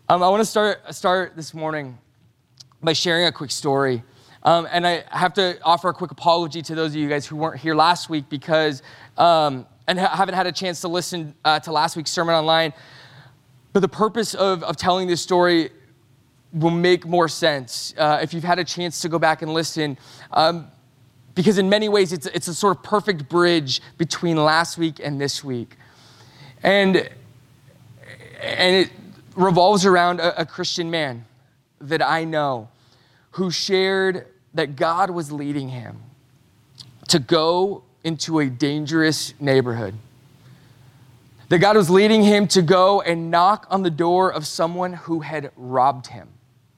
I want to start this morning by sharing a quick story. And I have to offer a quick apology to those of you guys who weren't here last week because, and haven't had a chance to listen to last week's sermon online. But the purpose of telling this story will make more sense if you've had a chance to go back and listen. Because in many ways, it's a sort of perfect bridge between last week and this week. And it revolves around a Christian man that I know who shared that God was leading him to go into a dangerous neighborhood. That God was leading him to go and knock on the door of someone who had robbed him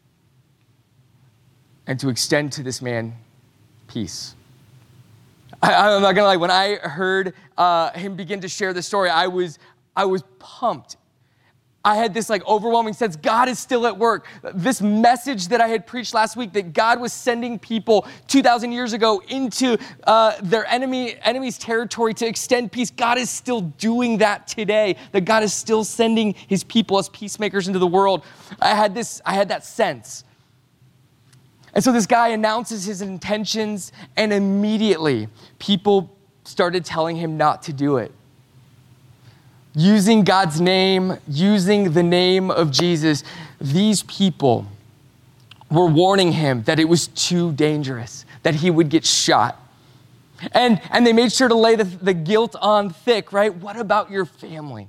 and to extend to this man peace. I'm not gonna lie, when I heard him begin to share this story, I was pumped. I had this overwhelming sense, God is still at work. This message that I had preached last week, that God was sending people 2,000 years ago into their enemy's territory to extend peace. God is still doing that today, that God is still sending his people as peacemakers into the world. I had that sense. And so this guy announces his intentions, and immediately people started telling him not to do it. Using God's name, using the name of Jesus, these people were warning him that it was too dangerous, that he would get shot. And they made sure to lay the guilt on thick, right? What about your family?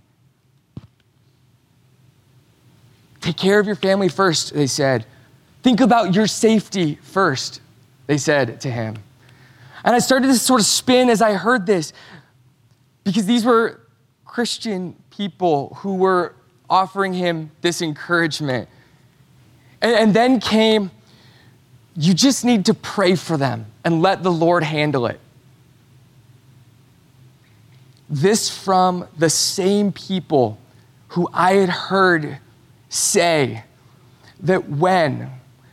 Take care of your family first, they said. Think about your safety first, they said to him. And I started to sort of spin as I heard this, because these were Christian people who were offering him this encouragement. And then came, you just need to pray for them and let the Lord handle it. This from the same people who I had heard say that when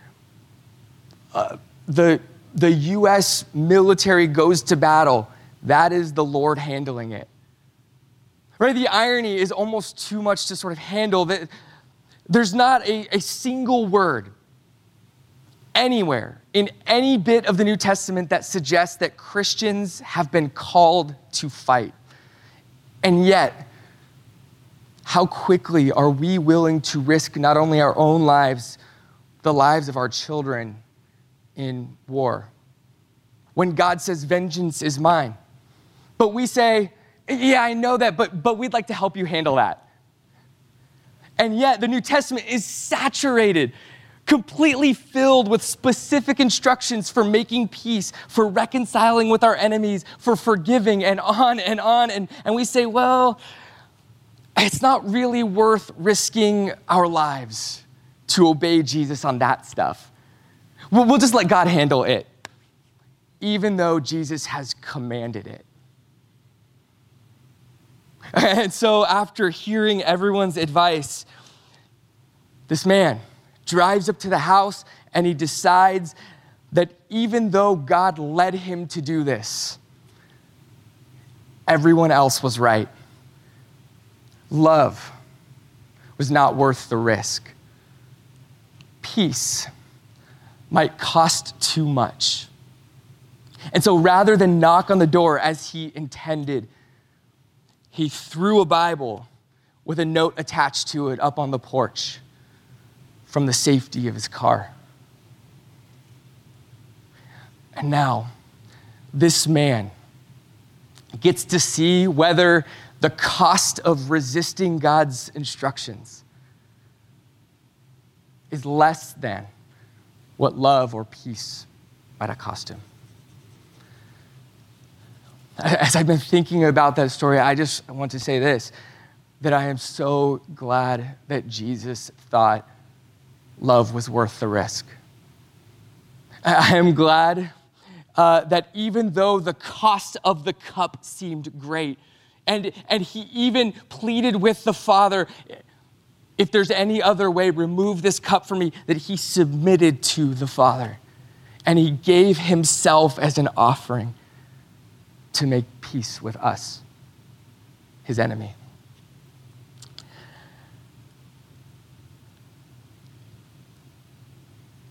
the U.S. military goes to battle, that is the Lord handling it. Right? The irony is almost too much to sort of handle. That there's not a single word anywhere in any bit of the New Testament that suggests that Christians have been called to fight. And yet, how quickly are we willing to risk not only our own lives, the lives of our children in war? When God says, vengeance is mine. But we say, yeah, I know that, but we'd like to help you handle that. And yet the New Testament is saturated, completely filled with specific instructions for making peace, for reconciling with our enemies, for forgiving, and on and on. And we say, well, it's not really worth risking our lives to obey Jesus on that stuff. We'll just let God handle it, even though Jesus has commanded it. And so after hearing everyone's advice, this man drives up to the house and he decides that even though God led him to do this, everyone else was right. Love was not worth the risk. Peace might cost too much. And so rather than knock on the door as he intended, he threw a Bible with a note attached to it up on the porch from the safety of his car. And now, this man gets to see whether the cost of resisting God's instructions is less than what love or peace might have cost him. As I've been thinking about that story, I just want to say this, that I am so glad that Jesus thought love was worth the risk. I am glad that even though the cost of the cup seemed great, and he even pleaded with the Father, if there's any other way, remove this cup from me, that he submitted to the Father. And he gave himself as an offering to make peace with us, his enemy.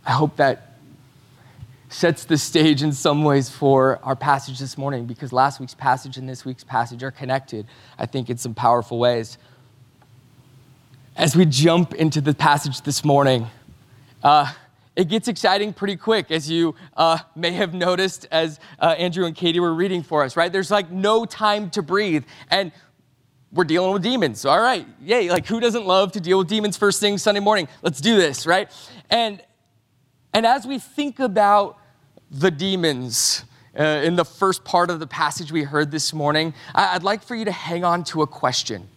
I hope that sets the stage in some ways for our passage this morning, because last week's passage and this week's passage are connected, I think, in some powerful ways. As we jump into the passage this morning, it gets exciting pretty quick, as you may have noticed as Andrew and Katie were reading for us, right? There's like no time to breathe, and we're dealing with demons. All right, yay, like who doesn't love to deal with demons first thing Sunday morning? Let's do this, right? And as we think about the demons in the first part of the passage we heard this morning, I'd like for you to hang on to a question.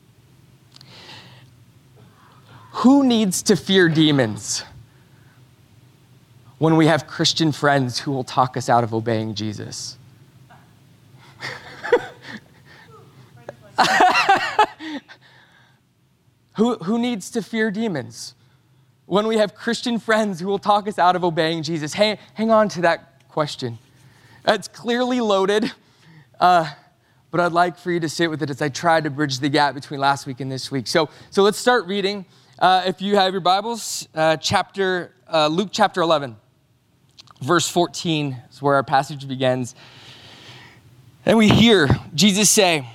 Who needs to fear demons when we have Christian friends who will talk us out of obeying Jesus? Who needs to fear demons when we have Christian friends who will talk us out of obeying Jesus? Hang on to that question. It's clearly loaded, but I'd like for you to sit with it as I try to bridge the gap between last week and this week. So let's start reading. If you have your Bibles, Luke chapter 11, verse 14 is where our passage begins. And we hear Jesus say,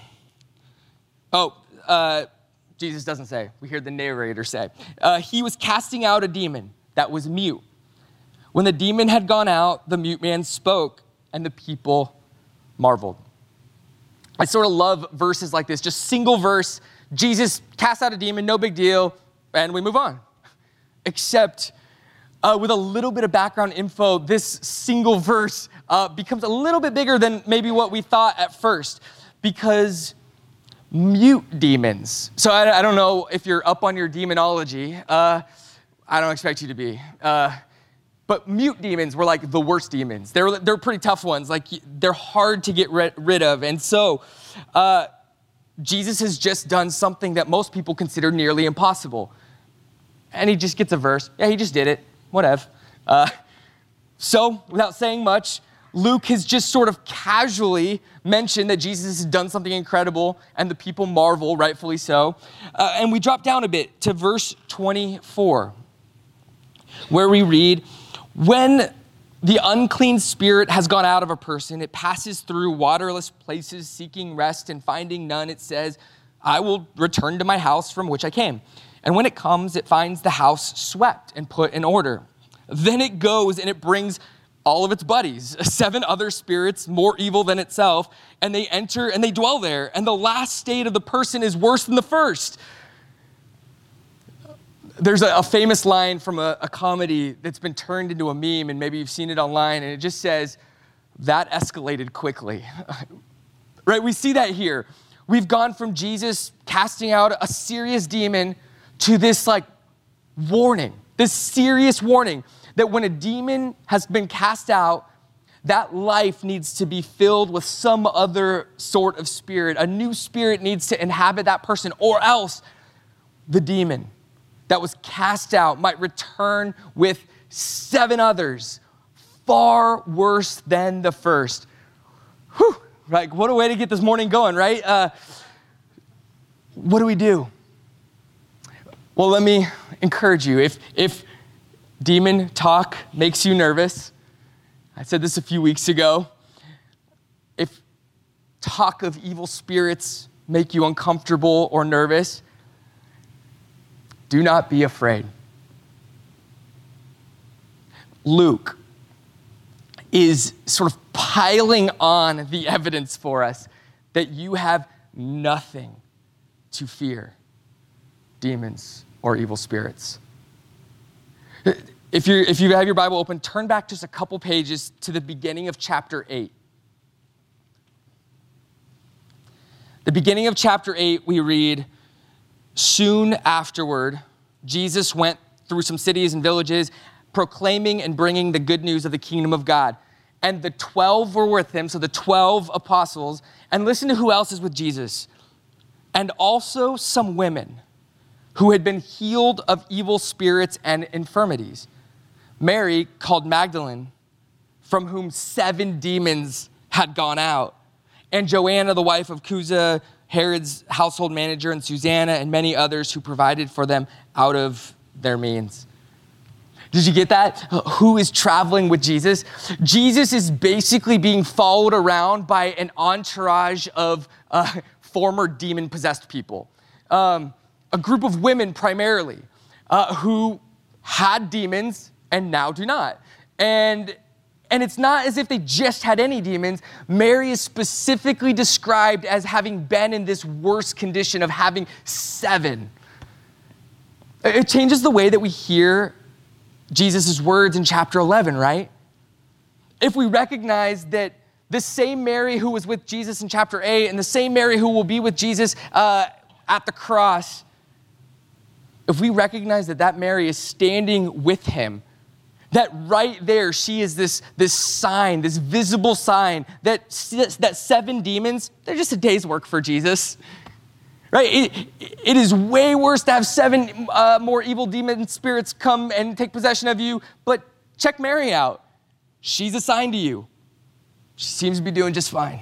Jesus doesn't say. We hear the narrator say, he was casting out a demon that was mute. When the demon had gone out, the mute man spoke, and the people marveled. I sort of love verses like this, just single verse. Jesus casts out a demon, no big deal, and we move on. Except with a little bit of background info, this single verse becomes a little bit bigger than maybe what we thought at first, because mute demons. So I don't know if you're up on your demonology. I don't expect you to be. But mute demons were like the worst demons. They're pretty tough ones. Like they're hard to get rid of. And so Jesus has just done something that most people consider nearly impossible. And he just gets a verse. Yeah, he just did it. Whatever. So without saying much, Luke has just sort of casually mentioned that Jesus has done something incredible, and the people marvel, rightfully so. And we drop down a bit to verse 24, where we read, when the unclean spirit has gone out of a person, it passes through waterless places, seeking rest, and finding none, it says, I will return to my house from which I came. And when it comes, it finds the house swept and put in order. Then it goes and it brings all of its buddies, 7 other spirits more evil than itself, and they enter and they dwell there. And the last state of the person is worse than the first. There's a famous line from a comedy that's been turned into a meme, and maybe you've seen it online, and it just says, that escalated quickly. Right? We see that here. We've gone from Jesus casting out a serious demon to this like warning, this serious warning that when a demon has been cast out, that life needs to be filled with some other sort of spirit. A new spirit needs to inhabit that person, or else the demon that was cast out might return with 7 others, far worse than the first. Whew, like what a way to get this morning going, right? What do we do? Well, let me encourage you. If demon talk makes you nervous, I said this a few weeks ago. If talk of evil spirits make you uncomfortable or nervous, do not be afraid. Luke is sort of piling on the evidence for us that you have nothing to fear demons or evil spirits. If you have your Bible open, turn back just a couple pages to the beginning of chapter 8. The beginning of chapter 8, we read, soon afterward, Jesus went through some cities and villages, proclaiming and bringing the good news of the kingdom of God. And the 12 were with him, so the 12 apostles. And listen to who else is with Jesus. And also some women who had been healed of evil spirits and infirmities. Mary, called Magdalene, from whom 7 demons had gone out. And Joanna, the wife of Chuza, Herod's household manager, and Susanna, and many others who provided for them out of their means. Did you get that? Who is traveling with Jesus? Jesus is basically being followed around by an entourage of former demon-possessed people. A group of women primarily who had demons and now do not. And it's not as if they just had any demons. Mary is specifically described as having been in this worst condition of having 7. It changes the way that we hear Jesus' words in chapter 11, right? If we recognize that the same Mary who was with Jesus in chapter 8 and the same Mary who will be with Jesus at the cross, if we recognize that Mary is standing with him, that right there she is this sign, this visible sign that 7 demons, they're just a day's work for Jesus. Right? It is way worse to have 7 more evil demon spirits come and take possession of you, but check Mary out. She's assigned to you. She seems to be doing just fine.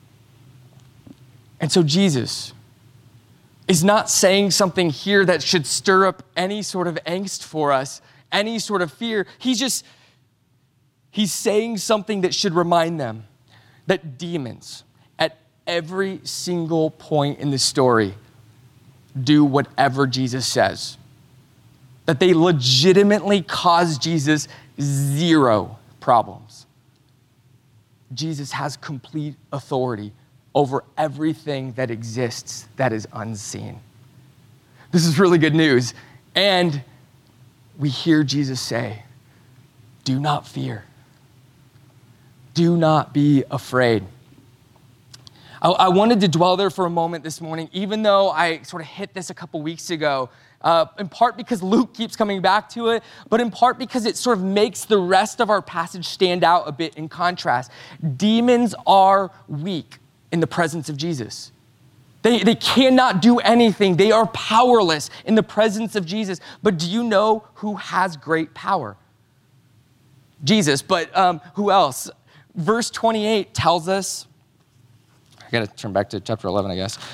And so Jesus is not saying something here that should stir up any sort of angst for us, any sort of fear. He's saying something that should remind them that demons, at every single point in the story, do whatever Jesus says. That they legitimately cause Jesus 0 problems. Jesus has complete authority over everything that exists that is unseen. This is really good news. And we hear Jesus say, do not fear. Do not be afraid. I wanted to dwell there for a moment this morning, even though I sort of hit this a couple weeks ago, in part because Luke keeps coming back to it, but in part because it sort of makes the rest of our passage stand out a bit in contrast. Demons are weak in the presence of Jesus. They cannot do anything. They are powerless in the presence of Jesus. But do you know who has great power? Jesus, but who else? Verse 28 tells us, I got to turn back to chapter 11, I guess.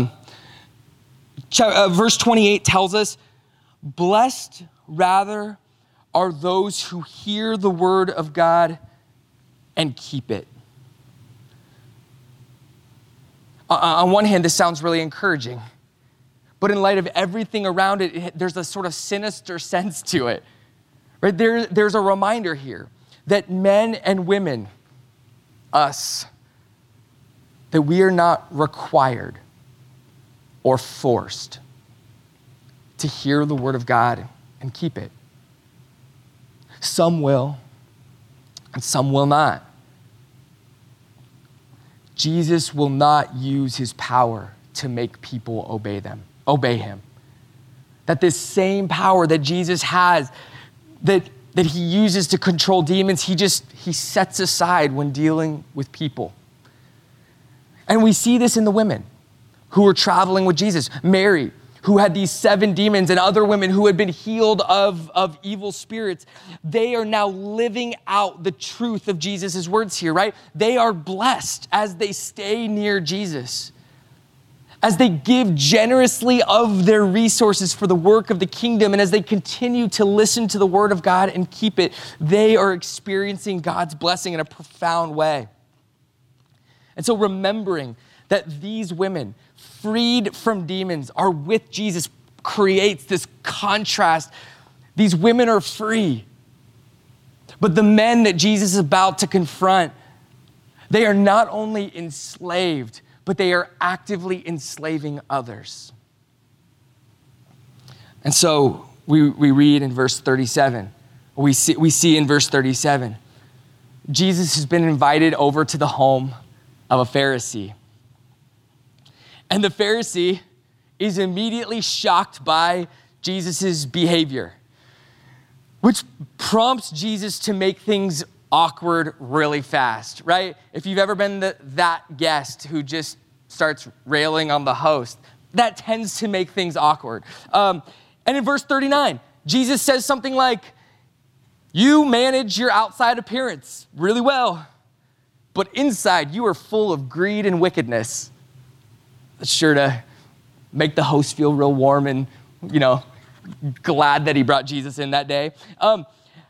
Verse 28 tells us, blessed rather are those who hear the word of God and keep it. On one hand, this sounds really encouraging, but in light of everything around it, there's a sort of sinister sense to it. Right? There's a reminder here that men and women, us, that we are not required or forced to hear the word of God and keep it. Some will, and some will not. Jesus will not use his power to make people obey him. That this same power that Jesus has, that he uses to control demons, he sets aside when dealing with people. And we see this in the women who were traveling with Jesus. Mary, who had these 7 demons, and other women who had been healed of evil spirits. They are now living out the truth of Jesus' words here, right? They are blessed as they stay near Jesus, as they give generously of their resources for the work of the kingdom, and as they continue to listen to the word of God and keep it, they are experiencing God's blessing in a profound way. And so remembering that these women, freed from demons, are with Jesus creates this contrast. These women are free, but the men that Jesus is about to confront, they are not only enslaved, but they are actively enslaving others. And so we read in verse 37, we see in verse 37, Jesus has been invited over to the home of a Pharisee. And the Pharisee is immediately shocked by Jesus' behavior, which prompts Jesus to make things awkward really fast, right? If you've ever been that guest who just starts railing on the host, that tends to make things awkward. And in verse 39, Jesus says something like, you manage your outside appearance really well, but inside you are full of greed and wickedness. That's sure to make the host feel real warm and, glad that he brought Jesus in that day.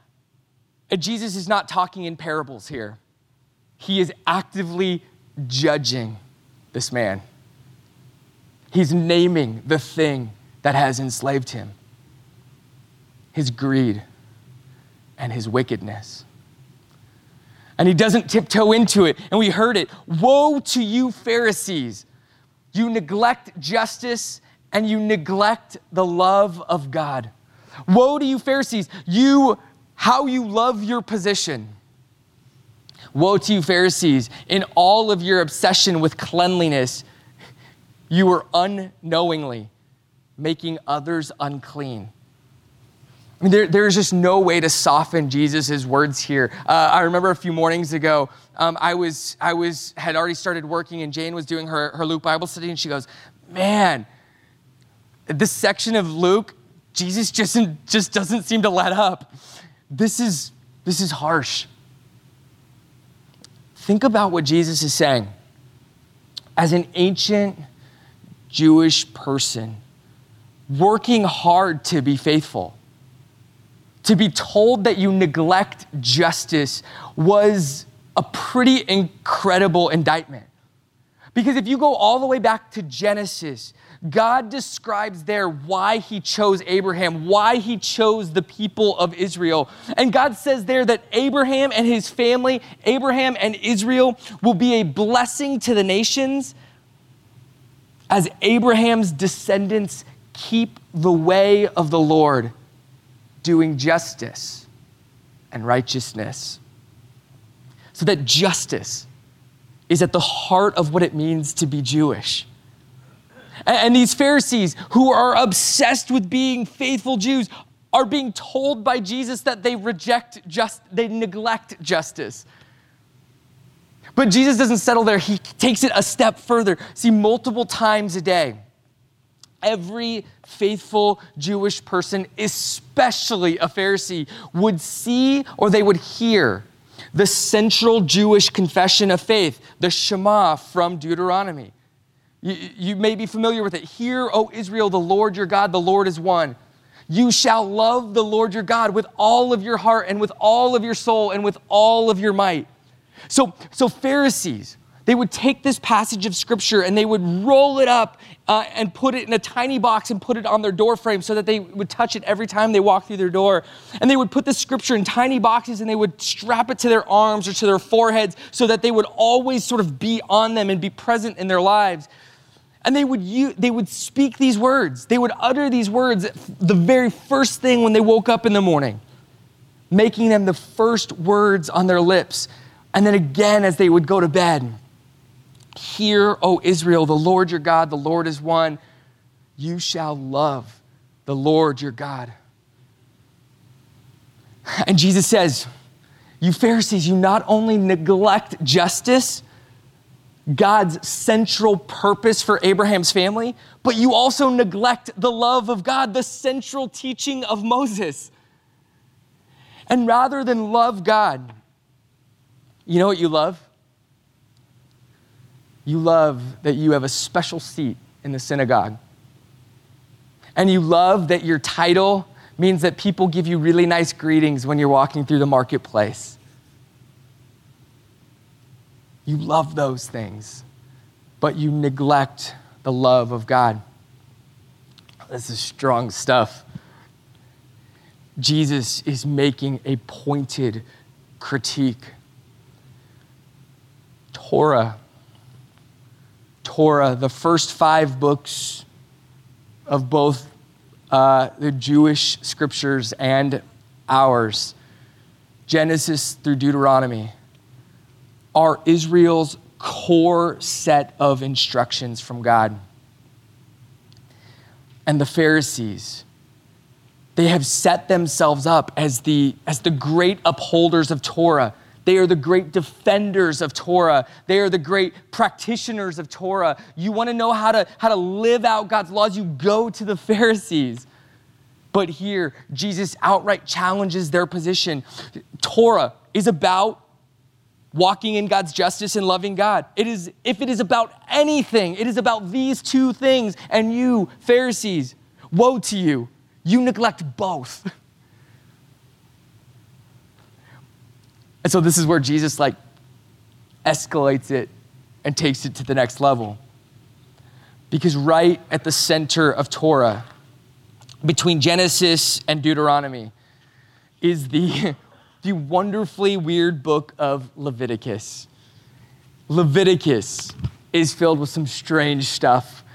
Jesus is not talking in parables here. He is actively judging this man. He's naming the thing that has enslaved him, his greed and his wickedness. And he doesn't tiptoe into it. And we heard it. Woe to you, Pharisees. You neglect justice and you neglect the love of God. Woe to you, Pharisees. How you love your position. Woe to you, Pharisees. In all of your obsession with cleanliness, you are unknowingly making others unclean. I mean, there's just no way to soften Jesus' words here. I remember a few mornings ago, had already started working, and Jane was doing her Luke Bible study, and she goes, man, this section of Luke, Jesus just doesn't seem to let up. This is harsh. Think about what Jesus is saying. As an ancient Jewish person, working hard to be faithful, to be told that you neglect justice was a pretty incredible indictment. Because if you go all the way back to Genesis, God describes there why he chose Abraham, why he chose the people of Israel. And God says there that Abraham and his family, Abraham and Israel, will be a blessing to the nations as Abraham's descendants keep the way of the Lord, doing justice and righteousness. So that justice is at the heart of what it means to be Jewish. And these Pharisees who are obsessed with being faithful Jews are being told by Jesus that they neglect justice. But Jesus doesn't settle there. He takes it a step further. See, multiple times a day, every faithful Jewish person, especially a Pharisee, would see or they would hear the central Jewish confession of faith, the Shema from Deuteronomy. You may be familiar with it. Hear, O Israel, the Lord your God, the Lord is one. You shall love the Lord your God with all of your heart and with all of your soul and with all of your might. So Pharisees, they would take this passage of scripture and they would roll it up and put it in a tiny box and put it on their door frame so that they would touch it every time they walked through their door. And they would put the scripture in tiny boxes and they would strap it to their arms or to their foreheads so that they would always sort of be on them and be present in their lives. And they would speak these words. They would utter these words the very first thing when they woke up in the morning, making them the first words on their lips. And then again as they would go to bed. Hear, O Israel, the Lord your God, the Lord is one. You shall love the Lord your God. And Jesus says, you Pharisees, you not only neglect justice, God's central purpose for Abraham's family, but you also neglect the love of God, the central teaching of Moses. And rather than love God, you know what you love? You love that you have a special seat in the synagogue. And you love that your title means that people give you really nice greetings when you're walking through the marketplace. You love those things, but you neglect the love of God. This is strong stuff. Jesus is making a pointed critique. Torah, the first 5 books of both the Jewish scriptures and ours, Genesis through Deuteronomy, are Israel's core set of instructions from God. And the Pharisees, they have set themselves up as the great upholders of Torah. They are the great defenders of Torah. They are the great practitioners of Torah. You want to know how to live out God's laws, you go to the Pharisees. But here, Jesus outright challenges their position. Torah is about walking in God's justice and loving God. If it is about anything, it is about these 2 things. And you, Pharisees, woe to you. You neglect both. And so this is where Jesus like escalates it and takes it to the next level. Because right at the center of Torah, between Genesis and Deuteronomy, is the wonderfully weird book of Leviticus. Leviticus is filled with some strange stuff,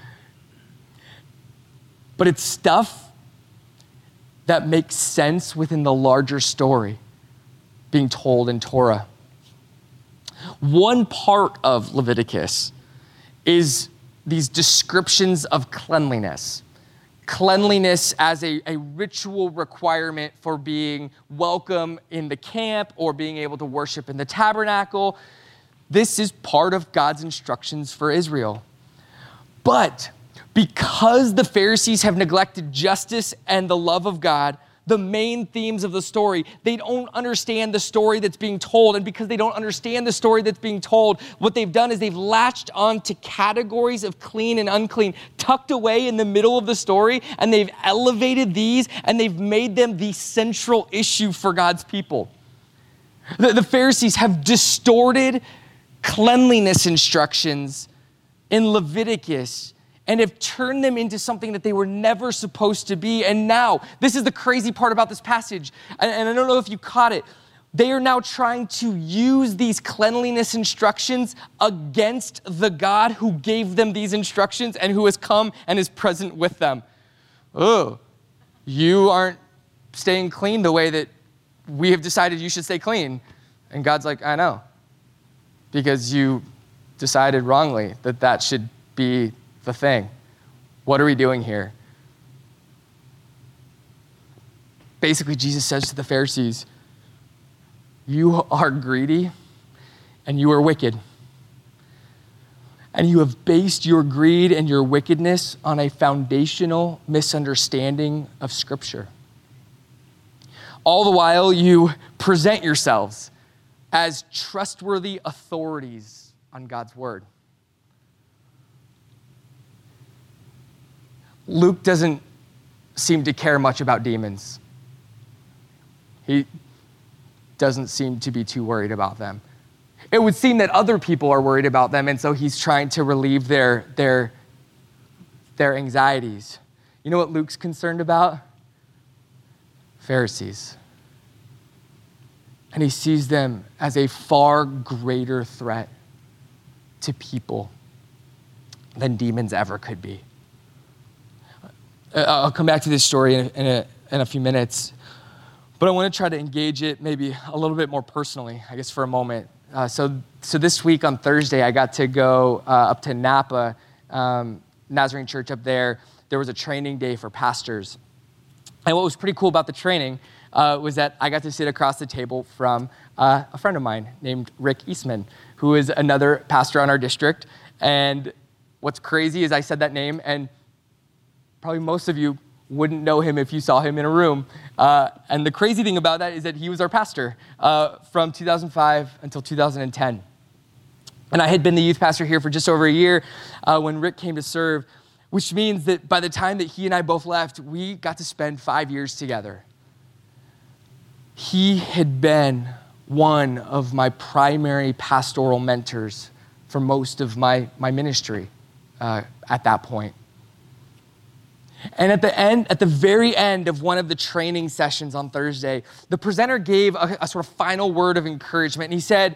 but it's stuff that makes sense within the larger story being told in Torah. One part of Leviticus is these descriptions of cleanliness. Cleanliness as a ritual requirement for being welcome in the camp or being able to worship in the tabernacle. This is part of God's instructions for Israel. But because the Pharisees have neglected justice and the love of God, the main themes of the story, they don't understand the story that's being told. And because they don't understand the story that's being told, what they've done is they've latched on to categories of clean and unclean, tucked away in the middle of the story, and they've elevated these and they've made them the central issue for God's people. The Pharisees have distorted cleanliness instructions in Leviticus and have turned them into something that they were never supposed to be. And now, this is the crazy part about this passage, and I don't know if you caught it, they are now trying to use these cleanliness instructions against the God who gave them these instructions and who has come and is present with them. Oh, you aren't staying clean the way that we have decided you should stay clean. And God's like, I know, because you decided wrongly that that should be the thing. What are we doing here? Basically, Jesus says to the Pharisees, you are greedy and you are wicked. And you have based your greed and your wickedness on a foundational misunderstanding of Scripture. All the while, you present yourselves as trustworthy authorities on God's word. Luke doesn't seem to care much about demons. He doesn't seem to be too worried about them. It would seem that other people are worried about them, and so he's trying to relieve their anxieties. You know what Luke's concerned about? Pharisees. And he sees them as a far greater threat to people than demons ever could be. I'll come back to this story in a few minutes, but I want to try to engage it maybe a little bit more personally, I guess, for a moment. So this week on Thursday, I got to go up to Napa, Nazarene Church up there. There was a training day for pastors. And what was pretty cool about the training was that I got to sit across the table from a friend of mine named Rick Eastman, who is another pastor on our district. And what's crazy is I said that name, and probably most of you wouldn't know him if you saw him in a room. And the crazy thing about that is that he was our pastor from 2005 until 2010. And I had been the youth pastor here for just over a year when Rick came to serve, which means that by the time that he and I both left, we got to spend 5 years together. He had been one of my primary pastoral mentors for most of my ministry at that point. And at the very end of one of the training sessions on Thursday, the presenter gave a sort of final word of encouragement. And he said,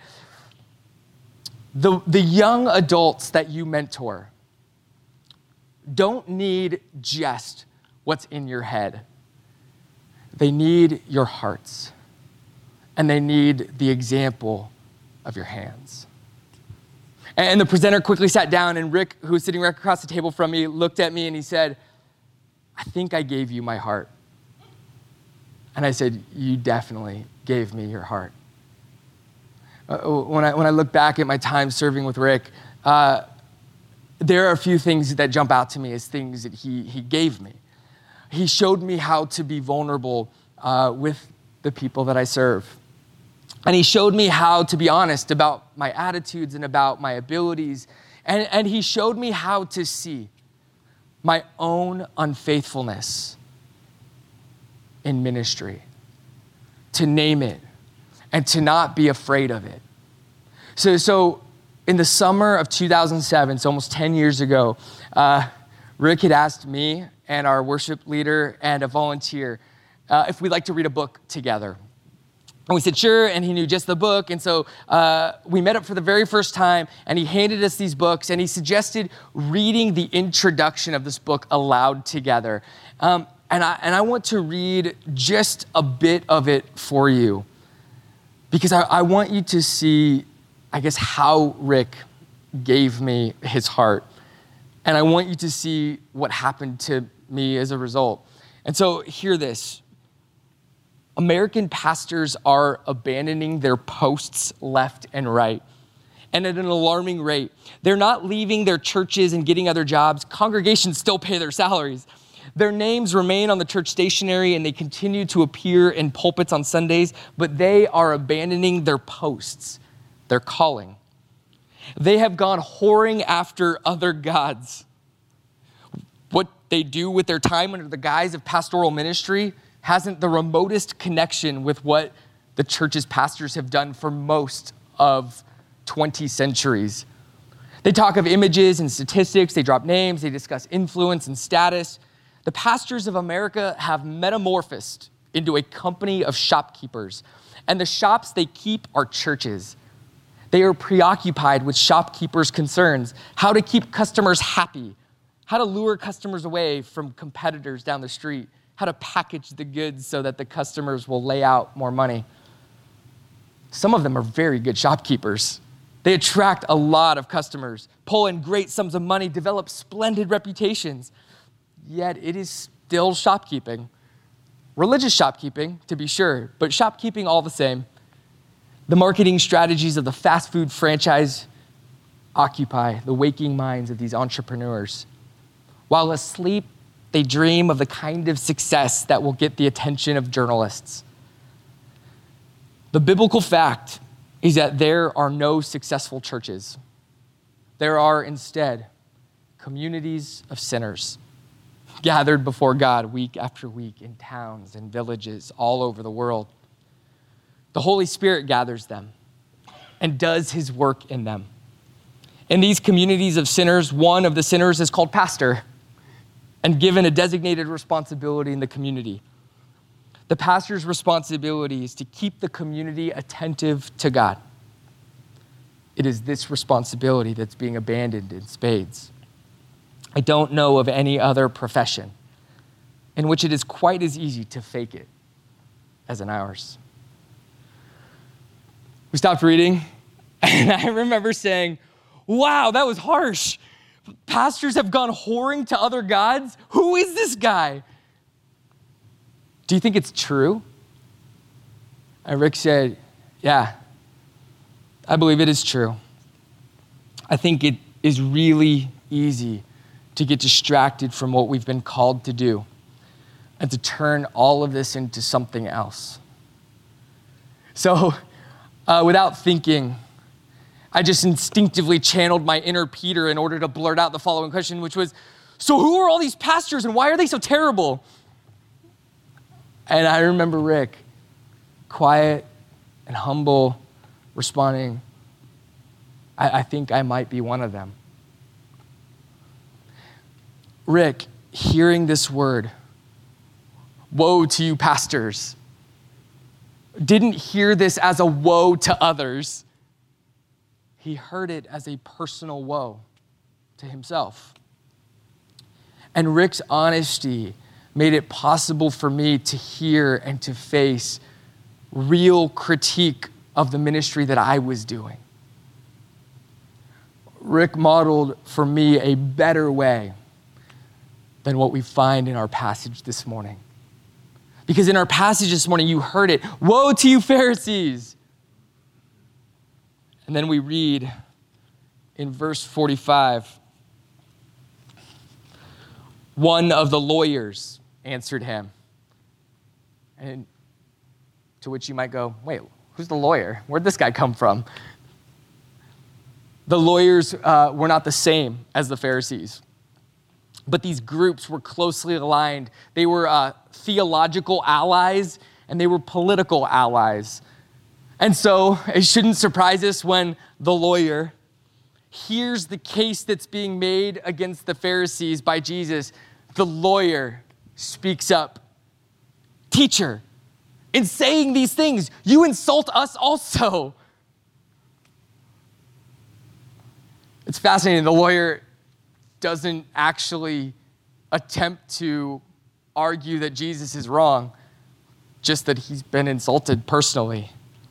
the young adults that you mentor don't need just what's in your head. They need your hearts. And they need the example of your hands. And the presenter quickly sat down, and Rick, who was sitting right across the table from me, looked at me and he said, I think I gave you my heart. And I said, you definitely gave me your heart. When I look back at my time serving with Rick, there are a few things that jump out to me as things that he gave me. He showed me how to be vulnerable with the people that I serve. And he showed me how to be honest about my attitudes and about my abilities. And he showed me how to see my own unfaithfulness in ministry, to name it, and to not be afraid of it. So in the summer of 2007, so almost 10 years ago, Rick had asked me and our worship leader and a volunteer if we'd like to read a book together. And we said, sure, and he knew just the book. And so we met up for the very first time, and he handed us these books, and he suggested reading the introduction of this book aloud together. And I want to read just a bit of it for you, because I want you to see, I guess, how Rick gave me his heart. And I want you to see what happened to me as a result. And so hear this. American pastors are abandoning their posts left and right, and at an alarming rate. They're not leaving their churches and getting other jobs. Congregations still pay their salaries. Their names remain on the church stationery, and they continue to appear in pulpits on Sundays, but they are abandoning their posts, their calling. They have gone whoring after other gods. What they do with their time under the guise of pastoral ministry hasn't the remotest connection with what the church's pastors have done for most of 20 centuries. They talk of images and statistics, they drop names, they discuss influence and status. The pastors of America have metamorphosed into a company of shopkeepers, and the shops they keep are churches. They are preoccupied with shopkeepers' concerns, how to keep customers happy, how to lure customers away from competitors down the street, how to package the goods so that the customers will lay out more money. Some of them are very good shopkeepers. They attract a lot of customers, pull in great sums of money, develop splendid reputations. Yet it is still shopkeeping. Religious shopkeeping, to be sure, but shopkeeping all the same. The marketing strategies of the fast food franchise occupy the waking minds of these entrepreneurs. While asleep, they dream of the kind of success that will get the attention of journalists. The biblical fact is that there are no successful churches. There are instead communities of sinners gathered before God week after week in towns and villages all over the world. The Holy Spirit gathers them and does his work in them. In these communities of sinners, one of the sinners is called pastor and given a designated responsibility in the community. The pastor's responsibility is to keep the community attentive to God. It is this responsibility that's being abandoned in spades. I don't know of any other profession in which it is quite as easy to fake it as in ours. We stopped reading, and I remember saying, wow, that was harsh. Pastors have gone whoring to other gods? Who is this guy? Do you think it's true? And Rick said, yeah, I believe it is true. I think it is really easy to get distracted from what we've been called to do and to turn all of this into something else. So without thinking, I just instinctively channeled my inner Peter in order to blurt out the following question, which was, so who are all these pastors and why are they so terrible? And I remember Rick, quiet and humble, responding, I think I might be one of them. Rick, hearing this word, woe to you pastors, didn't hear this as a woe to others. He heard it as a personal woe to himself. And Rick's honesty made it possible for me to hear and to face real critique of the ministry that I was doing. Rick modeled for me a better way than what we find in our passage this morning. Because in our passage this morning, you heard it, woe to you Pharisees. And then we read in verse 45, one of the lawyers answered him. And to which you might go, wait, who's the lawyer? Where'd this guy come from? The lawyers were not the same as the Pharisees, but these groups were closely aligned. They were theological allies and they were political allies. And so it shouldn't surprise us when the lawyer hears the case that's being made against the Pharisees by Jesus. The lawyer speaks up. Teacher, in saying these things, you insult us also. It's fascinating. The lawyer doesn't actually attempt to argue that Jesus is wrong, just that he's been insulted personally.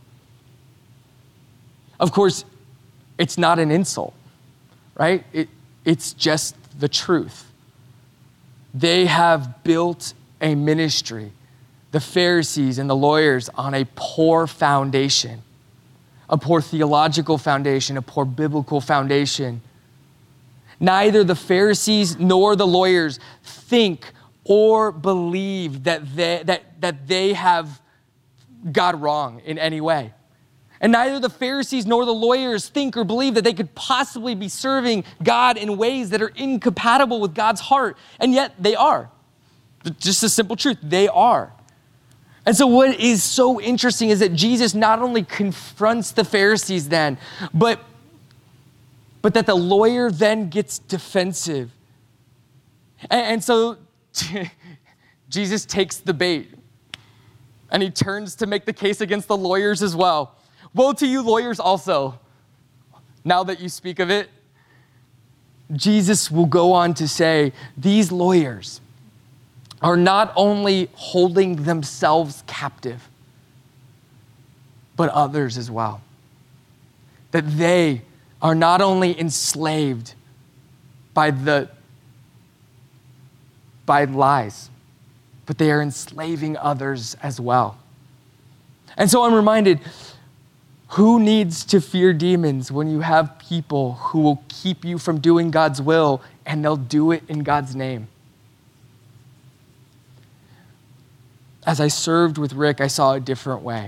Of course, it's not an insult, right? It's just the truth. They have built a ministry, the Pharisees and the lawyers, on a poor foundation, a poor theological foundation, a poor biblical foundation. Neither the Pharisees nor the lawyers think or believe that they have God wrong in any way. And neither the Pharisees nor the lawyers think or believe that they could possibly be serving God in ways that are incompatible with God's heart. And yet they are. Just a simple truth, they are. And so what is so interesting is that Jesus not only confronts the Pharisees then, but that the lawyer then gets defensive. And so Jesus takes the bait and he turns to make the case against the lawyers as well. Woe to you lawyers also, now that you speak of it. Jesus will go on to say, these lawyers are not only holding themselves captive, but others as well. That they are not only enslaved by lies, but they are enslaving others as well. And so I'm reminded, who needs to fear demons when you have people who will keep you from doing God's will, and they'll do it in God's name? As I served with Rick, I saw a different way.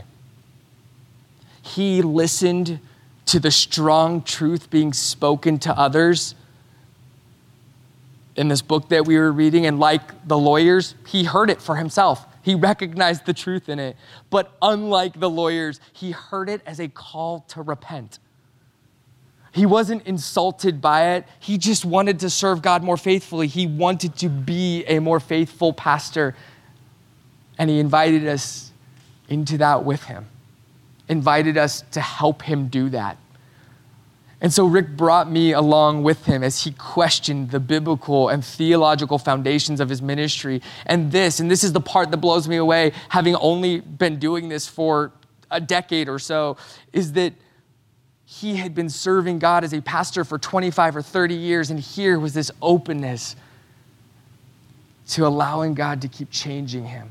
He listened to the strong truth being spoken to others in this book that we were reading, and like the lawyers, he heard it for himself. He recognized the truth in it. But unlike the lawyers, he heard it as a call to repent. He wasn't insulted by it. He just wanted to serve God more faithfully. He wanted to be a more faithful pastor. And he invited us into that with him, invited us to help him do that. And so Rick brought me along with him as he questioned the biblical and theological foundations of his ministry. And this is the part that blows me away, having only been doing this for a decade or so, is that he had been serving God as a pastor for 25 or 30 years, and here was this openness to allowing God to keep changing him.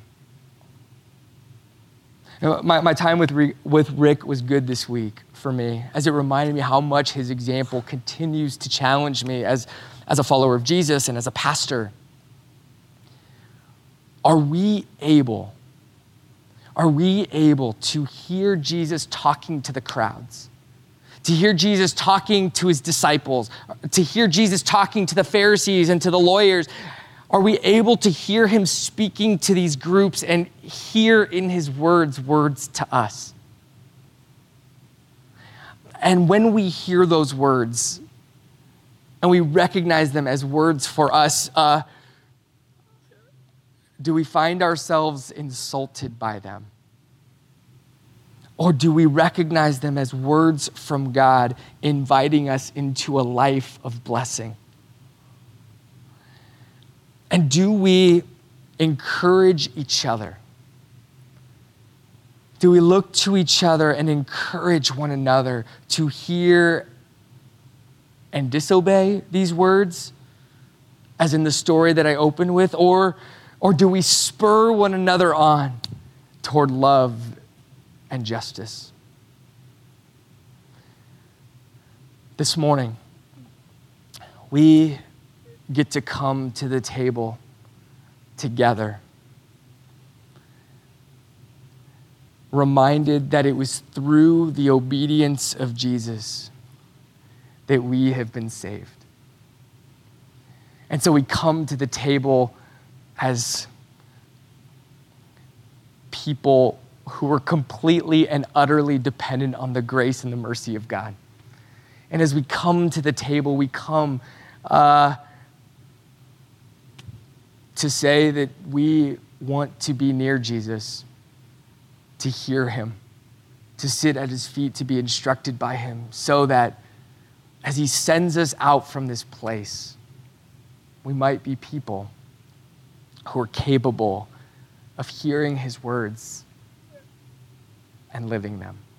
My time with Rick was good this week for me, as it reminded me how much his example continues to challenge me as a follower of Jesus and as a pastor. Are we able to hear Jesus talking to the crowds, to hear Jesus talking to his disciples, to hear Jesus talking to the Pharisees and to the lawyers? Are we able to hear him speaking to these groups and hear in his words to us? And when we hear those words and we recognize them as words for us, do we find ourselves insulted by them? Or do we recognize them as words from God inviting us into a life of blessing? And do we encourage each other? Do we look to each other and encourage one another to hear and disobey these words, as in the story that I opened with? Or do we spur one another on toward love and justice? This morning, we get to come to the table together, reminded that it was through the obedience of Jesus that we have been saved. And so we come to the table as people who are completely and utterly dependent on the grace and the mercy of God. And as we come to the table, we come to say that we want to be near Jesus, to hear him, to sit at his feet, to be instructed by him, so that as he sends us out from this place, we might be people who are capable of hearing his words and living them.